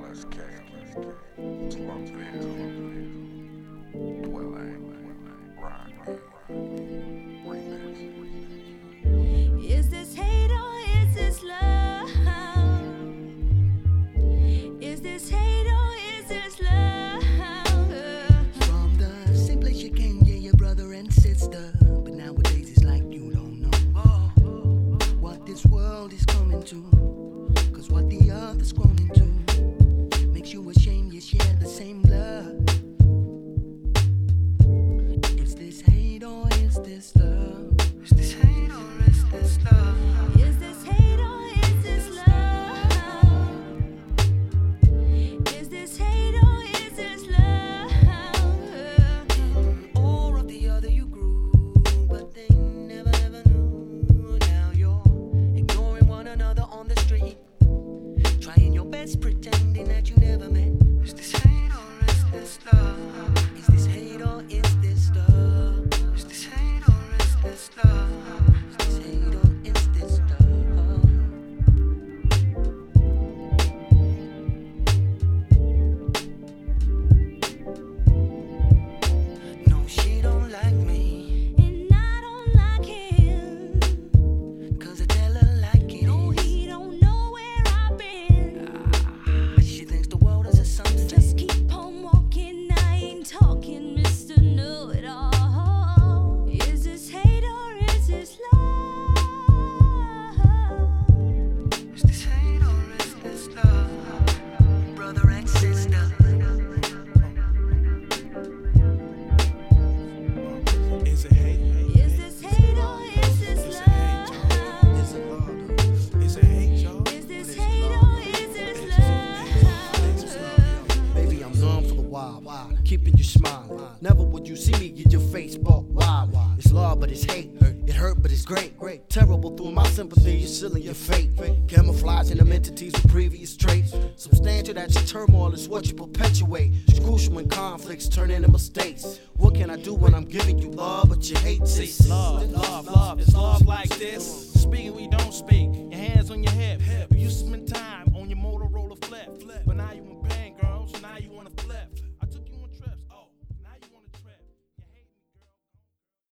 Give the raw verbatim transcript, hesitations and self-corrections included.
L S K, Slumville, Dwelling, Ryan Remix. Is this hate or is this love? Is this hate or is this love? From the same place you came, yeah, your brother and sister. But nowadays it's like you don't know what this world is coming to. Cause what the other's grown into makes you ashamed you share the same blood. Is this hate or is this love? Is this hate or is this love? Is this hate or is this love? Is this hate or is this love? Or of the other you grew, but they never, never knew. Now you're ignoring one another on the street, trying your best, pretending that you never met. Is this hate or is this love? Is this hate or is this love? Is this hate or is this love? Is this hate or is this love? No, she don't like me, And I don't like him. cause I tell her like it No, is. he don't know where I've been. Ah, she thinks the world is a sunset. Just keep on walking, I ain't talking, Mister Know-it-all. Is this hate or is this love? Is this hate or is this love? Brother and sister. Is it hate? Is this hate or is this love? Is it love? Is it hate, y'all? Is this hate or is this love? Baby, I'm numb for a while, keeping you smiling. Never would you see me get your face bought wild. It's love, but it's hate. It hurt, but it's great. Terrible through my sympathy, you're sealing your fate. Camouflaging them entities with previous traits. Substantial that your turmoil is what you perpetuate. It's crucial when conflicts turn into mistakes. What can I do when I'm giving you love, but you hate this? Love, love, love. It's love like this. Speaking, we don't speak. Your hands on your head.